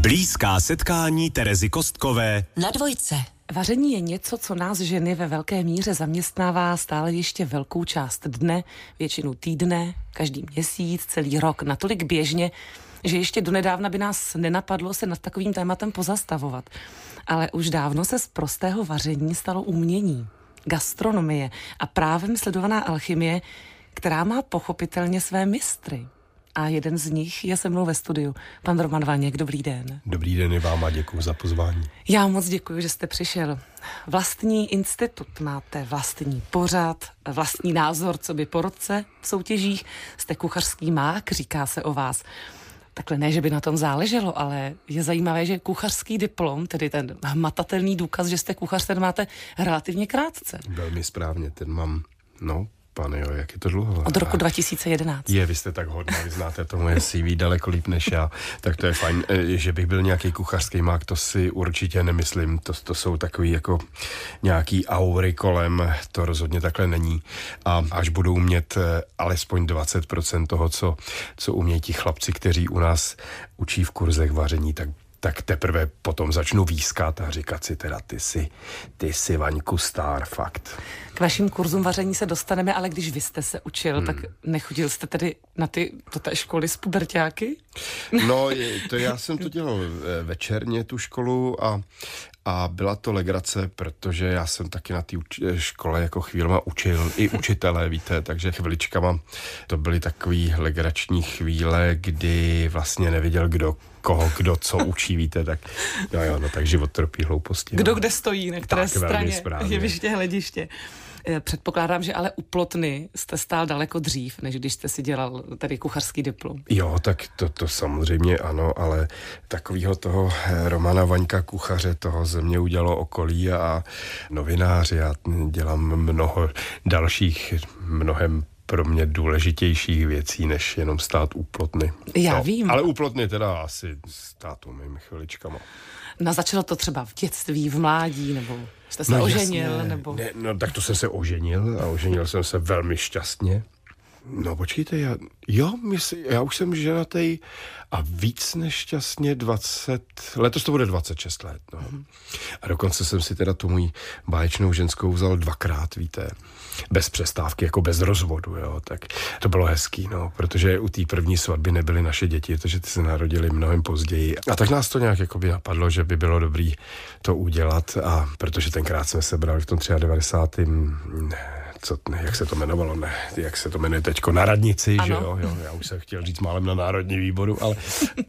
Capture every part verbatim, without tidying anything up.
Blízká setkání Terezy Kostkové na Dvojce. Vaření je něco, co nás ženy ve velké míře zaměstnává stále ještě velkou část dne, většinu týdne, každý měsíc, celý rok, natolik běžně, že ještě donedávna by nás nenapadlo se nad takovým tématem pozastavovat. Ale už dávno se z prostého vaření stalo umění, gastronomie a právem sledovaná alchymie, která má pochopitelně své mistry. A jeden z nich je se mnou ve studiu. Pan Roman Vaněk, dobrý den. Dobrý den i vám a děkuji za pozvání. Já moc děkuji, že jste přišel. Vlastní institut, máte vlastní pořad, vlastní názor, co by po roce v soutěžích. Jste kuchařský mák, říká se o vás. Takhle ne, že by na tom záleželo, ale je zajímavé, že kuchařský diplom, tedy ten hmatatelný důkaz, že jste kuchař, ten máte relativně krátce. Velmi správně, ten mám, no, pane jo, jak je to dlouho? Od roku dva tisíce jedenáct. Je, vy jste tak hodná, vy znáte to moje C V daleko líp než já, tak to je fajn. Že bych byl nějaký kuchařský mák, to si určitě nemyslím, to, to jsou takový jako nějaký aury kolem, to rozhodně takhle není. A až budou umět alespoň dvacet procent toho, co, co umějí ti chlapci, kteří u nás učí v kurzech vaření, tak tak teprve potom začnu výskat a říkat si teda, ty jsi, ty jsi Vaňku star, fakt. K vašim kurzům vaření se dostaneme, ale když vy jste se učil, hmm. tak nechodil jste tedy na ty do té školy s puberťáky? No, to já jsem to dělal večerně, tu školu, a A byla to legrace, protože já jsem taky na té uč- škole jako chvílema učil i učitelé, víte, takže chviličkama to byly takový legrační chvíle, kdy vlastně nevěděl, kdo koho, kdo co učí, víte, tak no jo, no tak život tropí hlouposti. Kdo no. kde stojí, na které tak, straně jeviště, hlediště. Předpokládám, že ale u Plotny jste stál daleko dřív, než když jste si dělal tady kuchařský diplom. Jo, tak to, to samozřejmě ano, ale takovýho toho Romana Vaňka kuchaře, toho ze mě udělalo okolí a novináři. Já dělám mnoho dalších, mnohem pro mě důležitějších věcí, než jenom stát u Plotny. Já no, vím. Ale u Plotny teda asi stát umím chviličkama. No začalo to třeba v dětství, v mládí, nebo jste se no, oženil, jasně. nebo... Ne, no tak to jsem se oženil a oženil jsem se velmi šťastně. No počkejte, já, jo, mysl, já už jsem ženatej a víc než šťastně dvacet, letos to bude dvacet šest let, no. Mm. A dokonce jsem si teda tu můj báječnou ženskou vzal dvakrát, víte, bez přestávky, jako bez rozvodu, jo, tak to bylo hezký, no, protože u té první svatby nebyly naše děti, protože ty se narodily mnohem později. A tak nás to nějak jakoby napadlo, že by bylo dobrý to udělat, a protože tenkrát jsme se brali v tom devadesátém třetím Co, jak se to jmenovalo, ne, jak se to jmenuje teďko, na radnici, ano. Že jo, jo, já už jsem chtěl říct málem na národní výboru, ale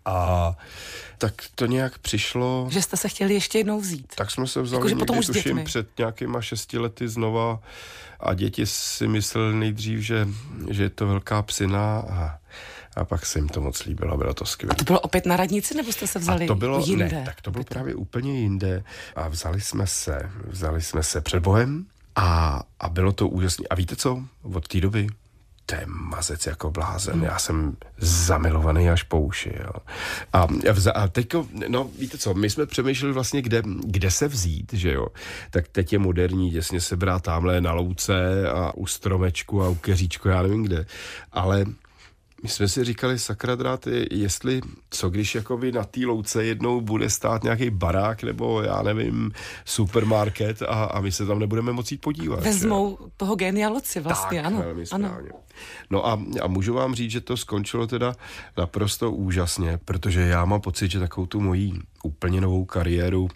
a tak to nějak přišlo. Že jste se chtěli ještě jednou vzít. Tak jsme se vzali jako, někdy, potom tuším, před nějakýma šesti lety znova a děti si mysleli nejdřív, že, že je to velká psina a A pak se jim to moc líbilo, bylo to skvělé. A to bylo opět na radnici, nebo jste se vzali a to bylo, jinde? Ne, tak to bylo právě úplně jinde. A vzali jsme se, vzali jsme se před Bohem a, a bylo to úžasné. A víte co? Od té doby to je mazec jako blázen. Hmm. Já jsem zamilovaný až po uši, jo. A, a teďko, no víte co, my jsme přemýšleli vlastně, kde, kde se vzít, že jo. Tak teď je moderní, děsně se brát tamhle na louce a u stromečku a u keříčku, já nevím kde. Ale my jsme si říkali, sakra dráty, jestli, co když jakoby na té louce jednou bude stát nějaký barák nebo já nevím, supermarket a, a my se tam nebudeme moci jít podívat. Vezmou že? Toho génia loci vlastně, tak, ano. velmi správně. Ano. No a, a můžu vám říct, že to skončilo teda naprosto úžasně, protože já mám pocit, že takovou tu mojí úplně novou kariéru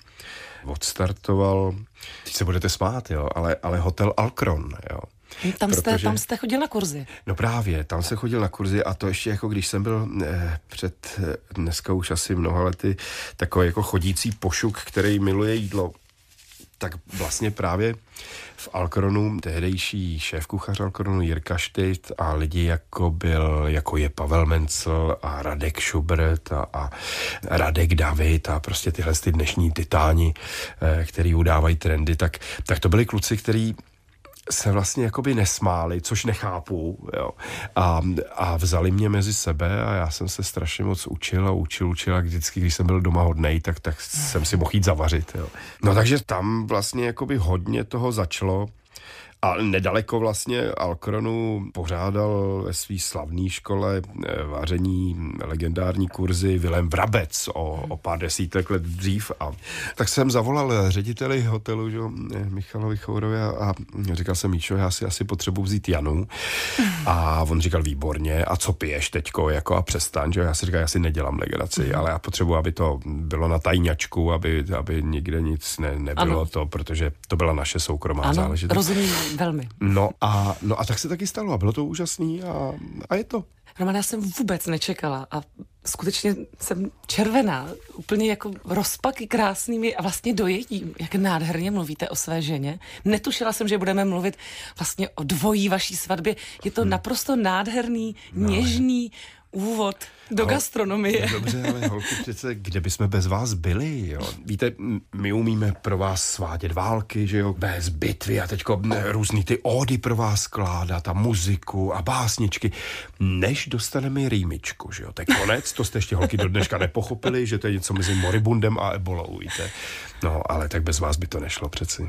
odstartoval, teď se budete smát, jo, ale, ale hotel Alcron, jo. Tam jste, Protože, tam jste chodil na kurzy. No právě, tam se chodil na kurzy a to ještě jako když jsem byl eh, před eh, dneska už asi mnoha lety takový jako chodící pošuk, který miluje jídlo, tak vlastně právě v Alcronu tehdejší šéfkuchař Alcronu Jirka Štejt a lidi jako byl, jako je Pavel Mencel a Radek Schubert a, a Radek David a prostě tyhle ty dnešní titáni, eh, který udávají trendy, tak, tak to byli kluci, který se vlastně jakoby nesmáli, což nechápu, jo. A, a vzali mě mezi sebe a já jsem se strašně moc učil a učil, učil a vždycky, když jsem byl doma hodnej, tak, tak jsem si mohl jít zavařit, jo. No takže tam vlastně jakoby hodně toho začalo A nedaleko vlastně Alkronu pořádal ve své slavné škole vaření legendární kurzy Vilém Vrabec o, o pár desítek let dřív. A tak jsem zavolal řediteli hotelu, že, Michalovi Chourovi, a říkal jsem, Míšo, já si asi potřebuji vzít Janu. A on říkal, výborně, a co piješ teďko, jako a přestaň, že já si říkal, já si nedělám legraci, ale já potřebuji, aby to bylo na tajňačku, aby, aby nikde nic ne, nebylo ano. to, protože to byla naše soukromá ano, záležitost. Rozumím velmi. No a, no a tak se taky stalo a bylo to úžasný a, a je to. Roman, já jsem vůbec nečekala a skutečně jsem červená, úplně jako rozpaky krásnými a vlastně dojetím, jak nádherně mluvíte o své ženě. Netušila jsem, že budeme mluvit vlastně o dvojí vaší svatbě. Je to hmm. naprosto nádherný, no, něžný úvod do Hol, gastronomie. Dobře, ale holky, přece, kde bychom bez vás byli, jo? Víte, my umíme pro vás svádět války, že jo, bez bitvy a teďko různý ty ódy pro vás skládat a muziku a básničky, než dostaneme rýmičku, že jo, to je konec, to jste ještě holky do dneška nepochopili, že to je něco mezi moribundem a ebolou, víte. No, ale tak bez vás by to nešlo přeci.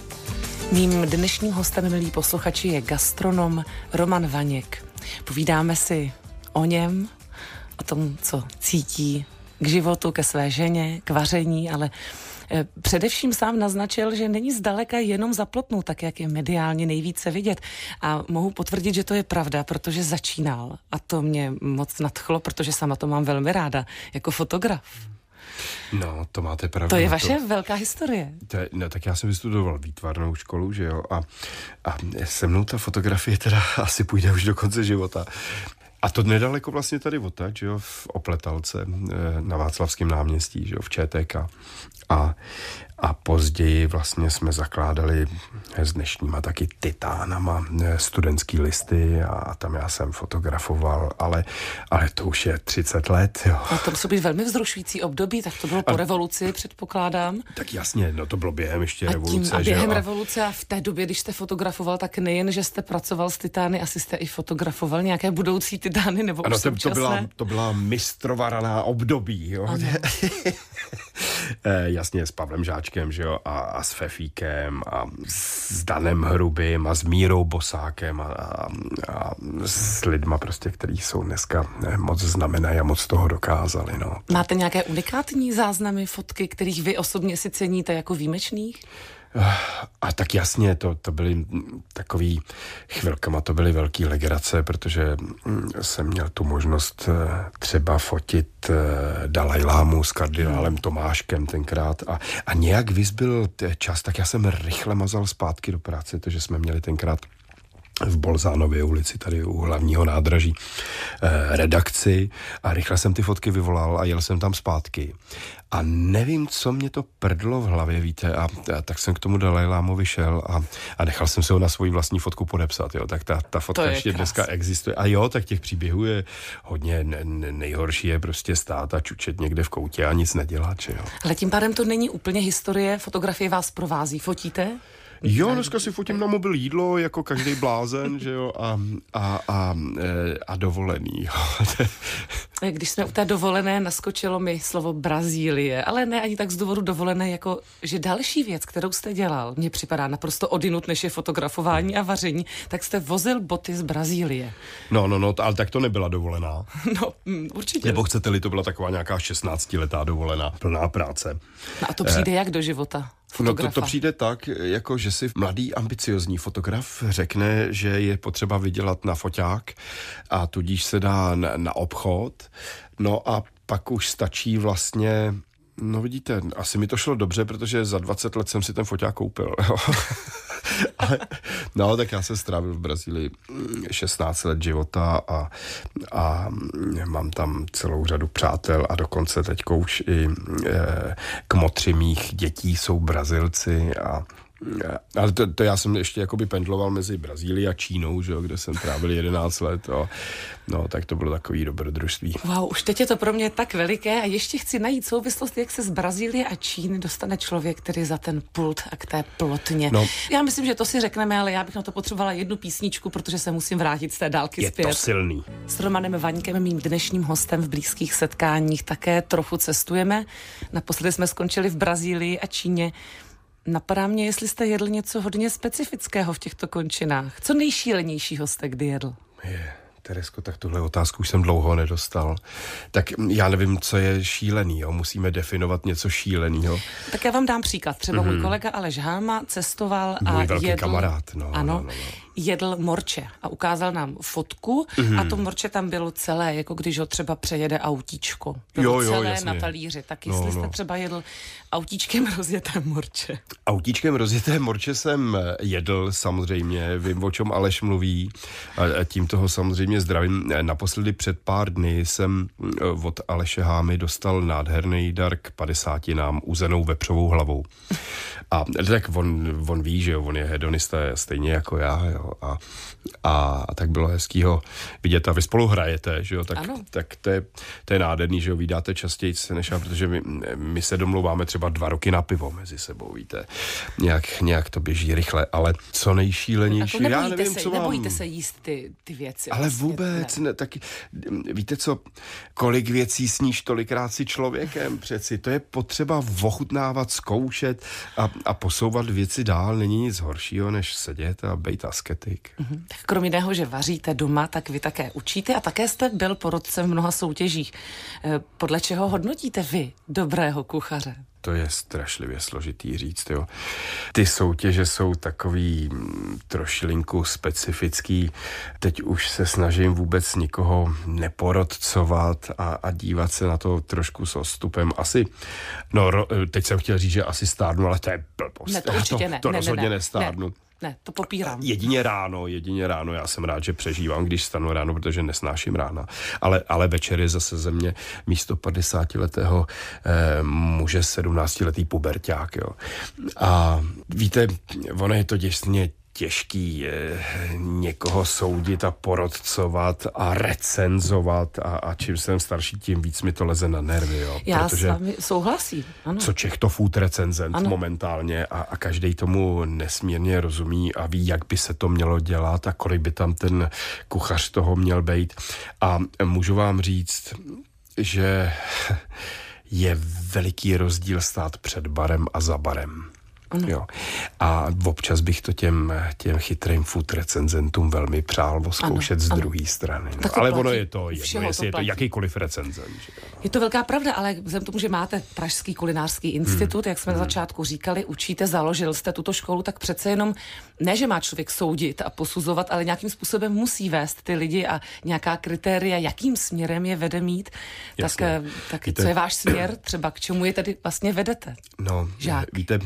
Mým dnešním hostem, milí posluchači, je gastronom Roman Vaněk. Povídáme si o něm, o tom, co cítí k životu, ke své ženě, k vaření, ale eh, především sám naznačil, že není zdaleka jenom zaplotnou, tak jak je mediálně nejvíce vidět. A mohu potvrdit, že to je pravda, protože začínal. A to mě moc nadchlo, protože sama to mám velmi ráda, jako fotograf. No, to máte pravdu. To je vaše to, velká historie. To je, no, tak já jsem vystudoval výtvarnou školu, že jo, a, a se mnou ta fotografie teda asi půjde už do konce života. A to nedaleko vlastně tady odtaď, že jo, v Opletalce, na Václavském náměstí, že jo, v ČTK. A, a později vlastně jsme zakládali s dnešníma taky titánama studentský listy a tam já jsem fotografoval, ale, ale to už je třicet let, jo. A to musí být velmi vzrušující období, tak to bylo po a, revoluci, předpokládám. Tak jasně, no to bylo během ještě a tím, revoluce. A během že? revoluce a v té době, když jste fotografoval, tak nejen, že jste pracoval s titány, asi jste i fotografoval nějaké budoucí titány nebo ano, už to, současné? to byla, to byla mistrovaraná období, jo. Jasně, s Pavlem Žáčkem, že jo, a, a s Fefíkem a s Danem Hrubým a s Mírou Bosákem a, a, a s lidma prostě, kteří jsou dneska moc znamenají a moc toho dokázali, no. Máte nějaké unikátní záznamy, fotky, kterých vy osobně si ceníte jako výjimečných? A tak jasně, to, to byly takový chvilkama, to byly velký legrace, protože jsem měl tu možnost třeba fotit Dalajlámu s kardinálem Tomáškem tenkrát a, a nějak vyzbyl čas, tak já jsem rychle mazal zpátky do práce, protože jsme měli tenkrát v Bolzánově ulici, tady u hlavního nádraží, eh, redakci a rychle jsem ty fotky vyvolal a jel jsem tam zpátky. A nevím, co mě to prdlo v hlavě, víte, a, a tak jsem k tomu Dalajlámovi šel a, a nechal jsem se ho na svoji vlastní fotku podepsat, jo, tak ta, ta fotka ještě krásný. Dneska existuje. A jo, tak těch příběhů je hodně, ne, ne, nejhorší je prostě stát a čučet někde v koutě a nic nedělat, že jo. Ale tím pádem to není úplně historie, fotografie vás provází, fotíte? Jo, dneska si fotím na mobil jídlo, jako každý blázen, že jo, a, a, a, a dovolený. Když jsme u té dovolené, naskočilo mi slovo Brazílie, ale ne ani tak z důvodu dovolené, jako že další věc, kterou jste dělal, mně připadá naprosto odinut, než je fotografování a vaření, tak jste vozil boty z Brazílie. No, no, no, ale tak to nebyla dovolená. No, určitě. Nebo chcete-li, to byla taková nějaká šestnáctiletá dovolená, plná práce. No a to přijde eh. jak do života? Fotografa. No to, to přijde tak, jako že si mladý ambiciozní fotograf řekne, že je potřeba vydělat na foťák a tudíž se dá na, na obchod, no a pak už stačí vlastně, no vidíte, asi mi to šlo dobře, protože za dvacet let jsem si ten foťák koupil. Ale, no, tak já jsem strávil v Brazílii šestnáct let života a, a mám tam celou řadu přátel a dokonce teďko už i e, kmotři mých dětí jsou Brazilci a ale to, to já jsem ještě jakoby pendloval mezi Brazílií a Čínou, že jo, kde jsem trávil jedenáct let. Jo. No, tak to bylo takový dobrodružství. Wow, už teď je to pro mě tak veliké a ještě chci najít souvislost, jak se z Brazílie a Číny dostane člověk, který za ten pult a k té plotně. No. Já myslím, že to si řekneme, ale já bych na to potřebovala jednu písničku, protože se musím vrátit z té dálky je zpět. Je to silný. S Romanem Vaňkem, mým dnešním hostem v blízkých setkáních, také trochu cestujeme. Naposledy jsme skončili v Brazílii a Číně. Napadá mě, jestli jste jedl něco hodně specifického v těchto končinách. Co nejšílenějšího jste kdy jedl? Je, Teresko, tak tuhle otázku už jsem dlouho nedostal. Tak já nevím, co je šílený, jo? Musíme definovat něco šílenýho. Tak já vám dám příklad. Třeba mm-hmm. můj kolega Aleš Háma cestoval a můj velký jedl... kamarád, no. Ano, no, no, no. jedl morče a ukázal nám fotku mm-hmm. a to morče tam bylo celé, jako když ho třeba přejede autíčko. Bylo jo, jo, celé jasně. na talíři. Tak No, jestli no. jste třeba jedl autíčkem rozjeté morče. Autíčkem rozjeté morče jsem jedl, samozřejmě, vím, o čem Aleš mluví a tím toho samozřejmě zdravím. Naposledy před pár dny jsem od Aleše Hámy dostal nádherný dar k padesátinám uzenou vepřovou hlavou. A tak on, on ví, že jo, on je hedonista stejně jako já, jo, a, a, a tak bylo hezký ho vidět a vy spolu hrajete, že jo, tak, tak to, je, to je nádherný, že ho vydáte častěji než já, protože my, my se domlouváme třeba dva roky na pivo mezi sebou, víte, nějak, nějak to běží rychle, ale co nejšílenější, jako já nevím, se, co mám. Nebojíte se jíst ty, ty věci. Ale vlastně, vůbec, ne, taky, víte co, kolik věcí sníš, tolikrát si člověkem přeci, to je potřeba ochutnávat, zkoušet a, a posouvat věci dál, není nic horšího, než sedět a bejt asketik. Mm-hmm. Tak kromě toho, že vaříte doma, tak vy také učíte a také jste byl porotcem v mnoha soutěžích. Podle čeho hodnotíte vy dobrého kuchaře? To je strašlivě složitý říct, jo. Ty soutěže jsou takový m, trošilinku specifický. Teď už se snažím vůbec nikoho neporotcovat a, a dívat se na to trošku s odstupem. Asi, no ro, teď jsem chtěl říct, že asi stárnu, ale to je blbost. Ne, to určitě to, ne. To ne, rozhodně ne, ne, nestárnu. Ne. Ne, to popírám. Jedině ráno, jedině ráno, já jsem rád, že přežívám, když stanu ráno, protože nesnáším rána. Ale, ale večer je zase ze mě místo padesátiletého eh, muže sedmnáctiletý puberťák, jo. A víte, ono je to děsně těžký je někoho soudit a porotcovat a recenzovat a, a čím jsem starší, tím víc mi to leze na nervy, jo. Já protože s vámi souhlasím, ano. Co Čech to food recenzent ano. momentálně a, a každej tomu nesmírně rozumí a ví, jak by se to mělo dělat a kolik by tam ten kuchař toho měl být. A můžu vám říct, že je veliký rozdíl stát před barem a za barem. Jo. A občas bych to těm, těm chytrým food recenzentům velmi přál zkoušet z druhé strany. No. Ale ono je to jedno, jestli je to jakýkoliv recenzent. Že? Je to velká pravda, ale vzhledem tomu, že máte Pražský kulinářský institut, hmm. jak jsme hmm. na začátku říkali, učíte, založil jste tuto školu, tak přece jenom ne, že má člověk soudit a posuzovat, ale nějakým způsobem musí vést ty lidi a nějaká kritéria, jakým směrem je vede mít. Jasně. Tak, tak víte, co je váš směr? Třeba k čemu je tedy vlastně vedete? No, Žák. víte,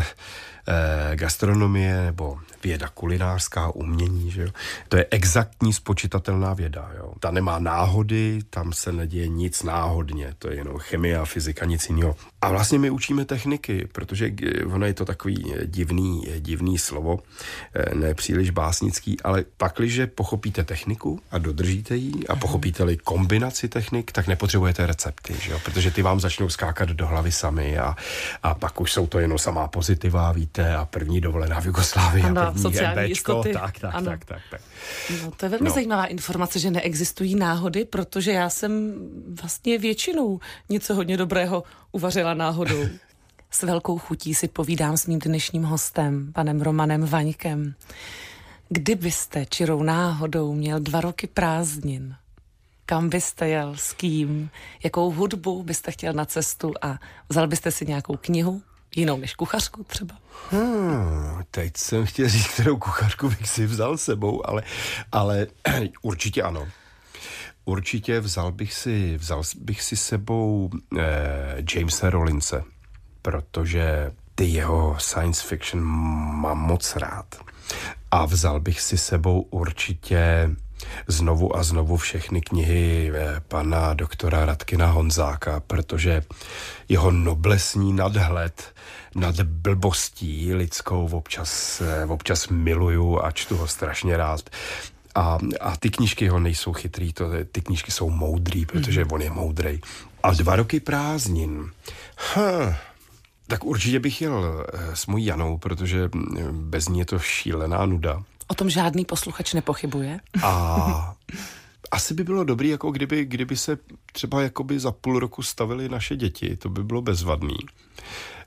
eh, gastronomie nebo věda kulinářská, umění, že jo? To je exaktní spočitatelná věda, jo? Ta nemá náhody, tam se neděje nic náhodně, to je jenom chemie a fyzika, nic jiného. A vlastně my učíme techniky, protože ono je to takový divný, divný slovo, ne příliš básnický, ale pakliže pochopíte techniku a dodržíte ji a pochopíte-li kombinaci technik, tak nepotřebujete recepty, že jo? Protože ty vám začnou skákat do hlavy sami a, a pak už jsou to jenom samá pozitiva, víte, a první dovolená v Jugoslávii a první MBčko, tak, tak, ano. tak, tak, tak. No, to je velmi no. zajímavá informace, že neexistují náhody, protože já jsem vlastně většinou něco hodně dobrého uvařila náhodou. S velkou chutí si povídám s mým dnešním hostem, panem Romanem Vaňkem. Kdybyste čirou náhodou měl dva roky prázdnin, kam byste jel, s kým, jakou hudbu byste chtěl na cestu a vzal byste si nějakou knihu, jinou než kuchařku třeba? Hmm, teď jsem chtěl říct, kterou kuchařku bych si vzal sebou, ale, ale určitě ano. Určitě vzal bych si, vzal bych si sebou eh, Jamesa Rollinse, protože ty jeho science fiction mám moc rád. A vzal bych si sebou určitě znovu a znovu všechny knihy eh, pana doktora Radkina Honzáka, protože jeho noblesní nadhled nad blbostí lidskou občas, eh, občas miluju a čtu ho strašně rád. A, a ty knížky ho nejsou chytrý, to, ty knížky jsou moudrý, protože mm. on je moudrej. A dva roky prázdnin. Huh. Tak určitě bych jel s mojí Janou, protože bez ní je to šílená nuda. O tom žádný posluchač nepochybuje. A asi by bylo dobrý, jako kdyby, kdyby se třeba jakoby za půl roku stavili naše děti, to by bylo bezvadný.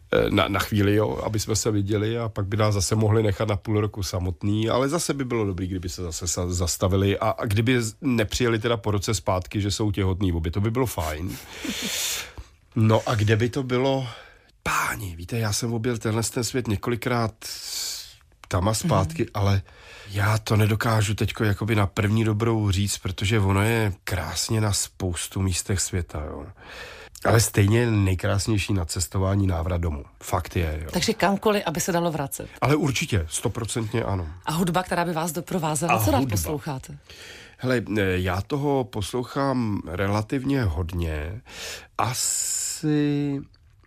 Na, na chvíli, jo, aby jsme se viděli a pak by nás zase mohli nechat na půl roku samotný, ale zase by bylo dobrý, kdyby se zase zastavili a, a kdyby nepřijeli teda po roce zpátky, že jsou těhotný obě, to by bylo fajn. No a kde by to bylo? Páni, víte, já jsem objel tenhle ten svět několikrát tam a zpátky, mm. ale já to nedokážu teďko jakoby na první dobrou říct, protože ono je krásně na spoustu místech světa, jo. Ale stejně nejkrásnější na cestování návrat domů. Fakt je, jo. Takže kamkoliv, aby se dalo vracet. Ale určitě, stoprocentně ano. A hudba, která by vás doprovázela, a co rád posloucháte? Hele, já toho poslouchám relativně hodně. Asi...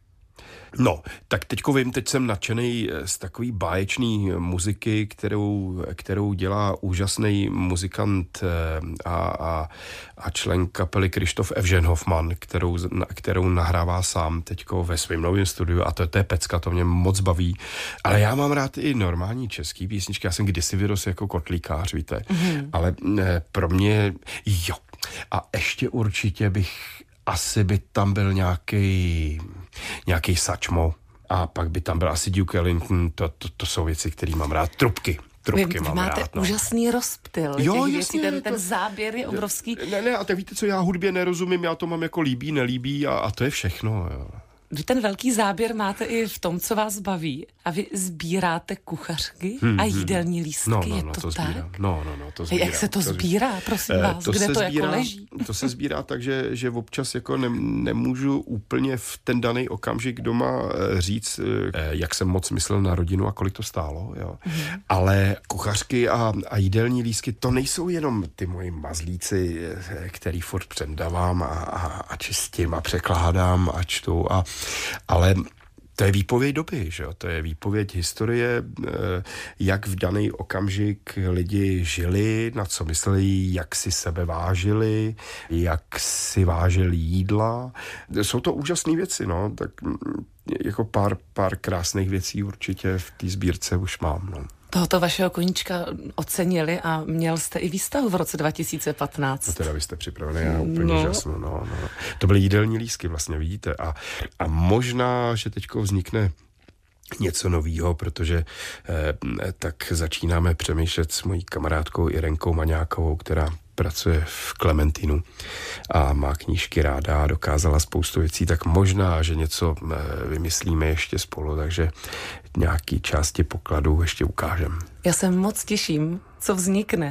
No, tak teďko vím, teď jsem nadšenej z takový báječný muziky, kterou, kterou dělá úžasný muzikant a, a, a člen kapely Krištof Evženhofman, kterou, kterou nahrává sám teďko ve svém novém studiu a to, to je pecka, to mě moc baví. Ale já mám rád i normální český písničky, já jsem kdysi vyrostl jako kotlíkář, víte, mm-hmm. ale ne, pro mě, jo. A ještě určitě bych asi by tam byl nějaký nějaký Sačmo a pak by tam byl asi Duke Ellington, to, to, to jsou věci, které mám rád. Trubky. Trubky Vy mám máte rád, no. úžasný rozptyl. Jo, těch jasně, věcí, ten, ten to, záběr je obrovský. Ne, ne, a tak víte co, já hudbě nerozumím, já to mám jako líbí, nelíbí a, a to je všechno, jo. Vy ten velký záběr máte i v tom, co vás baví. A vy sbíráte kuchařky hmm, a jídelní lístky, no, no, je no, to, to tak? Sbírám. No, no, no, to sbírám. Jak se to, to sbírá, prosím vás? To Kde to sbírá, jako leží? To se sbírá tak, že, že občas jako ne, nemůžu úplně v ten daný okamžik doma říct, jak jsem moc myslel na rodinu a kolik to stálo, jo. Hmm. Ale kuchařky a, a jídelní lístky, to nejsou jenom ty moji mazlíci, který furt předávám a, a, a čistím a překládám a čtu, a, ale to je výpověď doby, že jo? To je výpověď historie, jak v daný okamžik lidi žili, na co mysleli, jak si sebe vážili, jak si vážili jídla. Jsou to úžasné věci, no, tak jako pár, pár krásných věcí určitě v té sbírce už mám, no. Tohoto vašeho koníčka ocenili a měl jste i výstavu v roce dva tisíce patnáct. No teda vy jste připravený, já úplně no. žasnu. No, no. To byly jídelní lístky vlastně, vidíte. A, a možná, že teďko vznikne něco novýho, protože eh, tak začínáme přemýšlet s mojí kamarádkou Irenkou Maňákovou, která pracuje v Klementínu a má knížky ráda a dokázala spoustu věcí, tak možná, že něco eh, vymyslíme ještě spolu, takže nějaký části pokladu ještě ukážem. Já se moc těším, co vznikne.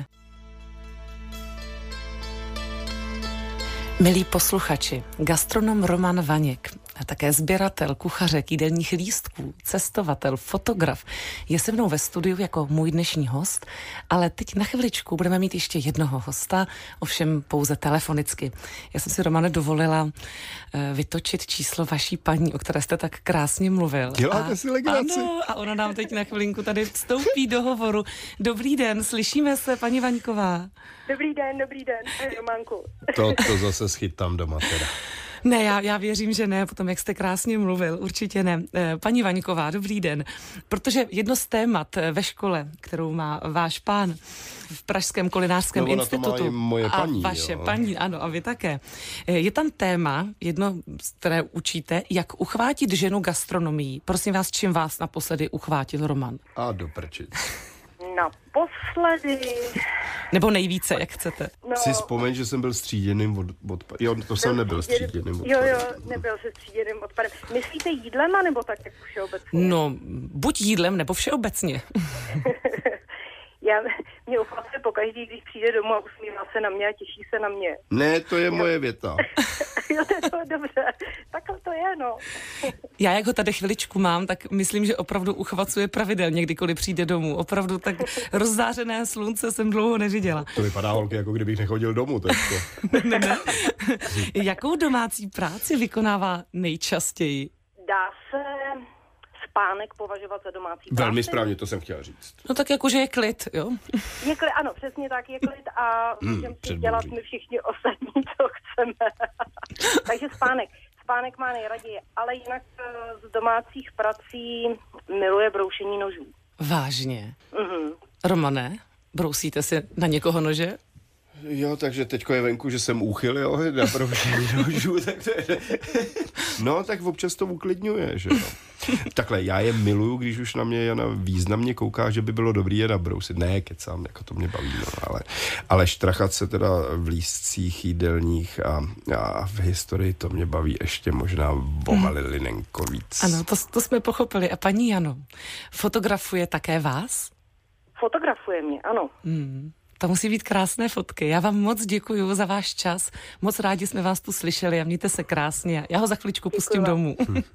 Milí posluchači, gastronom Roman Vaněk a také sběratel kuchařek, jídelních lístků, cestovatel, fotograf je se mnou ve studiu jako můj dnešní host, ale teď na chviličku budeme mít ještě jednoho hosta, ovšem pouze telefonicky. Já jsem si, Romane, dovolila uh, vytočit číslo vaší paní, o které jste tak krásně mluvil. Děláte a, si legraci. Ano, a ona nám teď na chvilinku tady vstoupí do hovoru. Dobrý den, slyšíme se, paní Vaňková. Dobrý den, dobrý den, Románku. To, to zase schytám doma teda. Ne, já, já věřím, že ne, potom jak jste krásně mluvil, určitě ne. Paní Vaňková, dobrý den. Protože jedno z témat ve škole, kterou má váš pán v Pražském kulinářském no, institutu. To má i moje paní, a vaše jo. paní, ano, a vy také. Je tam téma, jedno, které učíte, jak uchvátit ženu gastronomií. Prosím vás, čím vás naposledy uchvátil Roman? A do prčic. Naposledy. Nebo nejvíce, jak chcete. No, si vzpomeň, že jsem byl stříděným od, odpadem. Jo, to jsem nebyl stříděným odpadem. Jo, jo, nebyl se stříděným odpadem. Myslíte jídlema, nebo tak jak všeobecně? No, buď jídlem, nebo všeobecně. Já, mě uchvacuje pokaždý, když přijde domů a usmívá se na mě a těší se na mě. Ne, to je jo. moje věta. Jo, to je to, dobře. Takhle to je, no. Já, jak ho tady chviličku mám, tak myslím, že opravdu uchvacuje pravidelně, kdykoliv přijde domů. Opravdu tak rozzářené slunce jsem dlouho neviděla. To vypadá, holky, jako kdybych nechodil domů. Teďko. ne, ne. Jakou domácí práci vykonává nejčastěji? Dá se spánek považovat za domácí práci? Velmi správně, to jsem chtěla říct. No tak jakože je klid, jo? Je klid, ano, přesně tak, je klid a hmm, můžeme si dělat my všichni ostatní, co chceme. Takže spánek. Spánek má nejraději, ale jinak z domácích prací miluje broušení nožů. Vážně? Mhm. Romane, brousíte si na někoho nože? Jo, takže teďko je venku, že jsem úchyl, jo, na broušení nožů, tak to je... No, tak občas to uklidňuje, že jo. Takhle, já je miluju, když už na mě Jana významně kouká, že by bylo dobrý je nabrousit. Ne, kecám, jako to mě baví, no, ale, ale štrachat se teda v lístcích jídelních a, a v historii to mě baví ještě možná bomalilinenko víc. Ano, to, to jsme pochopili. A paní Jano, fotografuje také vás? Fotografuje mě, ano. Hmm. To musí být krásné fotky. Já vám moc děkuju za váš čas. Moc rádi jsme vás tu slyšeli a mějte se krásně. Já ho za chviličku pustím domů.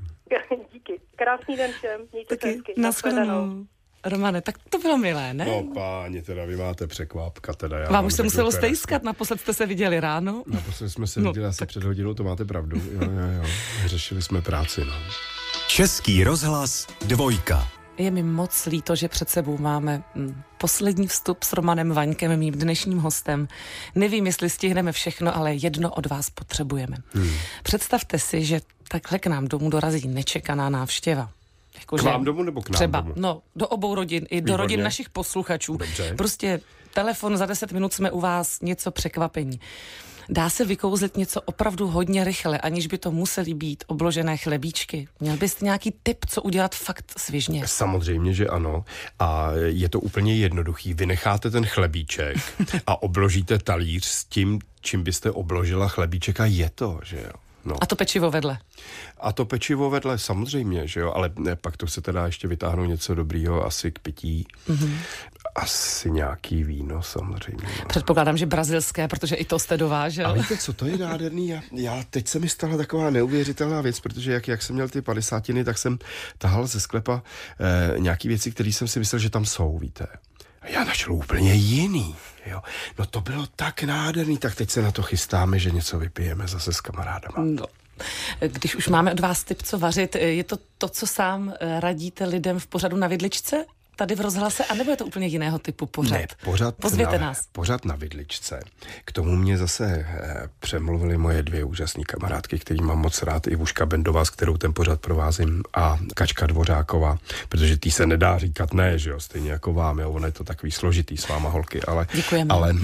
Díky. Krásný den všem. Mějte se hezky. Nashledanou. Romane, tak to bylo milé, ne? No páni, teda vy máte překvápka, teda já vám už se muselo stejskat, naposled jste se viděli ráno. Naposled jsme se viděli no, asi tak... před hodinou, to máte pravdu. Jo, jo, jo. Řešili jsme práci, no. Český rozhlas dvojka. Je mi moc líto, že před sebou máme hm, poslední vstup s Romanem Vaňkem, mým dnešním hostem. Nevím, jestli stihneme všechno, ale jedno od vás potřebujeme. Hmm. Představte si, že takhle k nám domů dorazí nečekaná návštěva. Jako, k vám domů nebo k nám třeba, domů? No, do obou rodin, i do Výborně. rodin našich posluchačů. Dobře. Prostě telefon, za deset minut jsme u vás, něco překvapení. Dá se vykouzlit něco opravdu hodně rychle, aniž by to musely být obložené chlebíčky? Měl byste nějaký tip, co udělat fakt svižně? Samozřejmě, že ano. A je to úplně jednoduchý. Vy necháte ten chlebíček a obložíte talíř s tím, čím byste obložila chlebíček a je to, že jo. No. A to pečivo vedle. A to pečivo vedle, samozřejmě, že jo, ale ne, pak to chcete dá ještě vytáhnout něco dobrýho, asi k pití. Mm-hmm. Asi nějaký víno, samozřejmě. No. Předpokládám, že brazilské, protože i to jste dovážel. Ale víte, co to je nádherný? Já, já teď se mi stala taková neuvěřitelná věc, protože jak, jak jsem měl ty padesátiny, tak jsem tahal ze sklepa eh, nějaký věci, které jsem si myslel, že tam jsou, víte. A já našel úplně jiný, jo. No to bylo tak nádherný, tak teď se na to chystáme, že něco vypijeme zase s kamarádama. No. Když už máme od vás tip, co vařit, je to to, co sám radíte lidem v pořadu Na vidličce? Tady v rozhlase, anebo je to úplně jiného typu pořad? Ne, pořad Pozvěte na, nás. Pořad Na vidličce. K tomu mě zase eh, přemluvily moje dvě úžasné kamarádky, který mám moc rád, Ivuška Bendová, s kterou ten pořad provázím, a Kačka Dvořáková, protože tý se nedá říkat ne, že jo, stejně jako vám, jo, ono je to takový složitý s váma, holky, ale... Děkujeme. Ale,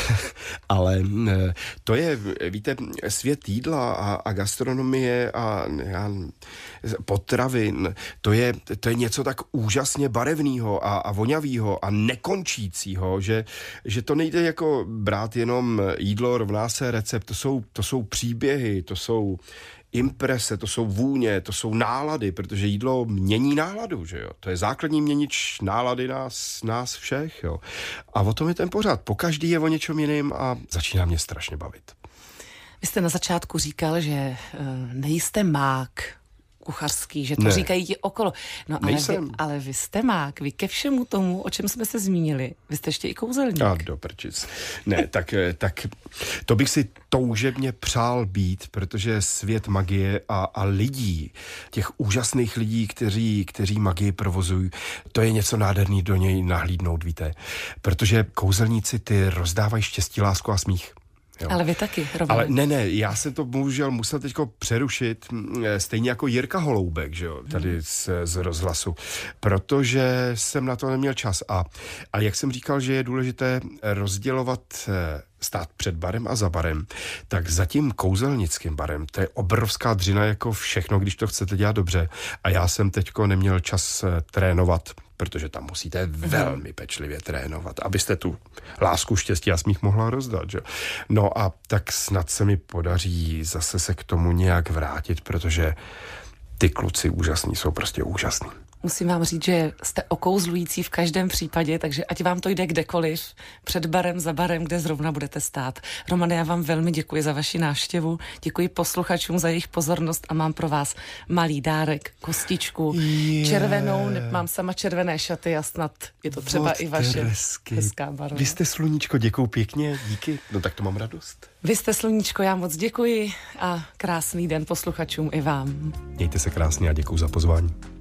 ale to je, víte, svět jídla a, a gastronomie a, a potravin, to je, to je něco tak úžasně barevného a, a vonavýho a nekončícího, že, že to nejde jako brát jenom jídlo rovná se recept, to jsou, to jsou příběhy, to jsou imprese, to jsou vůně, to jsou nálady, protože jídlo mění náladu, že jo. To je základní měnič nálady nás, nás všech, jo. A o tom je ten pořád. Pokaždý je o něčem jiným a začíná mě strašně bavit. Vy jste na začátku říkal, že uh, nejste mák kuchařský, že to ne. říkají ti okolo. No ale vy, ale vy jste mák, vy ke všemu tomu, o čem jsme se zmínili, vy jste ještě i kouzelník. A do prčic. Ne, tak, tak to bych si toužebně přál být, protože svět magie a, a lidí, těch úžasných lidí, kteří, kteří magii provozují, to je něco nádherný do něj nahlídnout, víte. Protože kouzelníci ty rozdávají štěstí, lásku a smích. Jo. Ale vy taky, Roman. Ale ne, ne, já jsem to bohužel musel teďko přerušit, stejně jako Jirka Holoubek, že jo, tady hmm. z, z rozhlasu, protože jsem na to neměl čas. A, a jak jsem říkal, že je důležité rozdělovat stát před barem a za barem, tak za tím kouzelnickým barem, to je obrovská dřina jako všechno, když to chcete dělat dobře. A já jsem teďko neměl čas trénovat, protože tam musíte velmi pečlivě trénovat, abyste tu lásku, štěstí a smích mohla rozdat, že? No a tak snad se mi podaří zase se k tomu nějak vrátit, protože ty kluci úžasní jsou prostě úžasní. Musím vám říct, že jste okouzlující v každém případě, takže ať vám to jde kdekoliv, před barem, za barem, kde zrovna budete stát. Romane, já vám velmi děkuji za vaši návštěvu, děkuji posluchačům za jejich pozornost a mám pro vás malý dárek, kostičku, yeah. červenou, mám sama červené šaty a snad je to třeba Vod i vaše teresky. Hezká barva. Vy jste sluníčko, děkuju pěkně, díky, no tak to mám radost. Vy jste sluníčko, já moc děkuji a krásný den posluchačům i vám. Mějte se krásně a děkuju za pozvání.